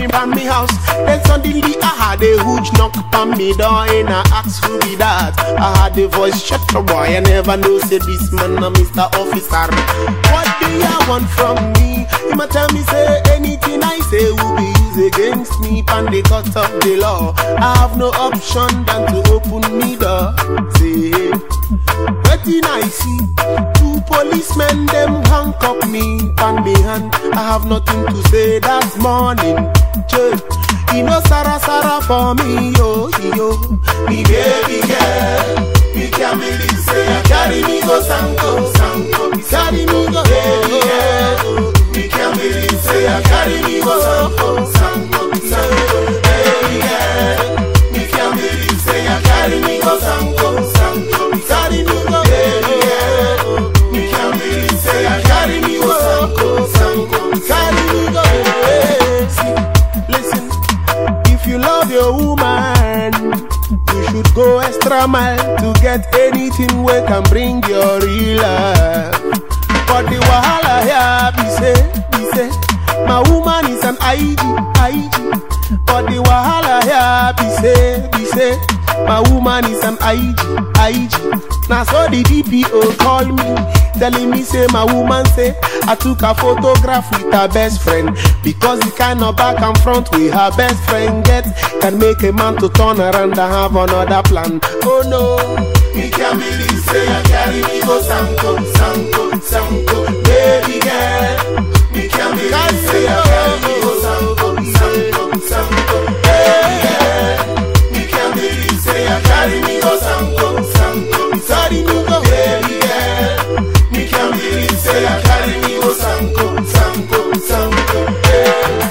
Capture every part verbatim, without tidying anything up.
sleeping from me house. Then suddenly I had a huge knock on me door and I asked who be that. I had a voice, shut up boy, I never know say this man a Mister Officer. What do you want from me? He might tell me say anything I say will be used against me and the cut of the law. I have no option than to open me door. Say, wetin I see, two policemen them handcuff me on me hand. I have nothing to say that morning. Che, you know Sarah Sarah for me, yo, yo. Me baby girl, me can't believe say you carry me go Sanko, Sanko, carry me go baby girl. Me can't believe say you carry me go Sanko, Sanko, Sanko, baby girl. Me can't believe say you carry me go Sanko, Sanko, carry me go baby girl. Me can't believe say you carry me go Sanko, Sanko, carry me go. See, listen, if you love your woman, you should go extra mile to get anything we can bring your real love. But the wahala here be say, be say, my woman is an I G, I G. But the wahala here be say, be say, my woman is an I G, I G. Now so the D P O call me, telling me say my woman say I took a photograph with her best friend. Because the kind of back and front we her best friend get can make a man to turn around and have another plan. Oh no, me can't believe say you carry me go Sanko, Sanko, Sanko, baby girl. Me can't believe say you carry me go Sanko, Sanko, Sanko, baby girl. Me can't believe say you carry me go Sanko, Sanko, sorry me go baby girl. Me can't believe say you carry me go Sanko, Sanko, Sanko, yeah.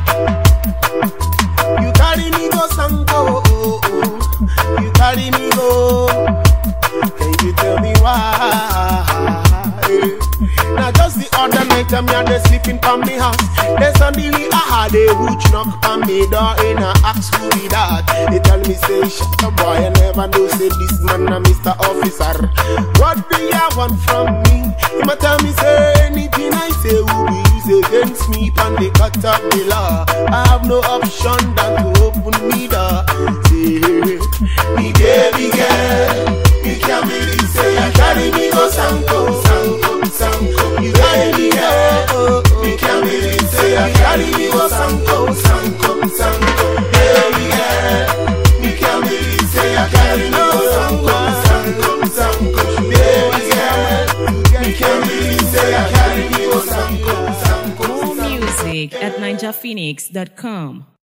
You carry me go Sanko, oh, oh. You carry me go. Can you tell me why? Now just the other night I'm here sleeping from me house. Then suddenly I had a huge knock on me door and I asked who be that. They tell me say shut up boy, I never know say this man a Mister Officer. What do you want from me? He might tell me say anything I say will be used against me and the cut of the law. I have no option than to open me door. Say me baby girl, you can't believe say you carry me go Sanko, Sanko, Sanko. You carry me go, you can't believe say you carry me go Sanko, Sanko, Sanko. Baby girl, you can't believe say you carry me go Sanko, Sanko, Sanko. Baby girl, you can't believe say you carry me go Sanko, Sanko. More music at ninja phoenix dot com.